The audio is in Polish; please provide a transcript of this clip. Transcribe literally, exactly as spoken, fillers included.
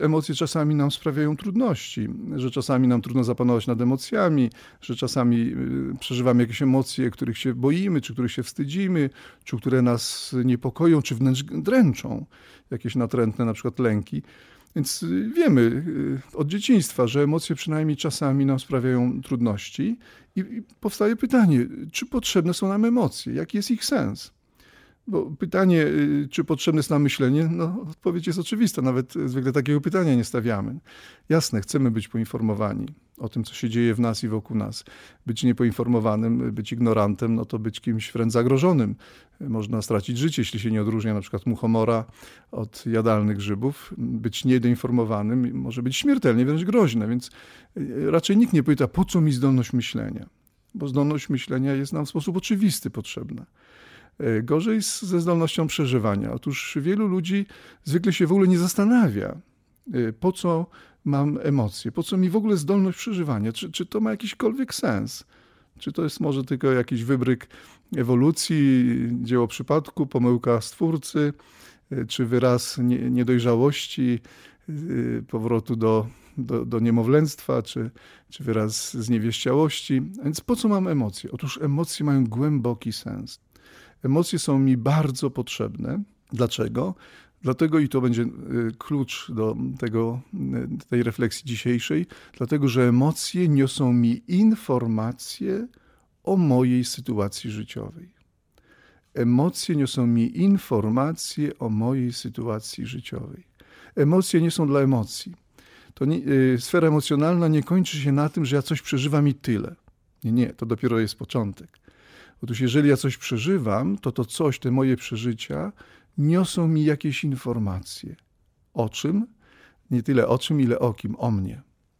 emocje czasami nam sprawiają trudności, że czasami nam trudno zapanować nad emocjami, że czasami przeżywamy jakieś emocje, których się boimy, czy których się wstydzimy, czy które nas niepokoją, czy wręcz dręczą, jakieś natrętne na przykład lęki. Więc wiemy od dzieciństwa, że emocje przynajmniej czasami nam sprawiają trudności i powstaje pytanie, czy potrzebne są nam emocje, jaki jest ich sens? Bo pytanie, czy potrzebne jest nam myślenie, no odpowiedź jest oczywista, nawet zwykle takiego pytania nie stawiamy. Jasne, chcemy być poinformowani o tym, co się dzieje w nas i wokół nas. Być niepoinformowanym, być ignorantem, no to być kimś wręcz zagrożonym. Można stracić życie, jeśli się nie odróżnia na przykład muchomora od jadalnych grzybów. Być niedoinformowanym może być śmiertelnie, wręcz groźne, więc raczej nikt nie pyta, po co mi zdolność myślenia? Bo zdolność myślenia jest nam w sposób oczywisty potrzebna. Gorzej ze zdolnością przeżywania. Otóż wielu ludzi zwykle się w ogóle nie zastanawia, po co mam emocje, po co mi w ogóle zdolność przeżywania, czy, czy to ma jakiśkolwiek sens, czy to jest może tylko jakiś wybryk ewolucji, dzieło przypadku, pomyłka stwórcy, czy wyraz nie, niedojrzałości, powrotu do, do, do niemowlęctwa, czy, czy wyraz zniewieściałości. A więc po co mam emocje? Otóż emocje mają głęboki sens. Emocje są mi bardzo potrzebne. Dlaczego? Dlatego, i to będzie klucz do tego, tej refleksji dzisiejszej, dlatego, że emocje niosą mi informacje o mojej sytuacji życiowej. Emocje niosą mi informacje o mojej sytuacji życiowej. Emocje nie są dla emocji. To nie, sfera emocjonalna nie kończy się na tym, że ja coś przeżywam i tyle. Nie, nie, to dopiero jest początek. Otóż jeżeli ja coś przeżywam, to to coś, te moje przeżycia niosą mi jakieś informacje. O czym? Nie tyle o czym, ile o kim, o mnie.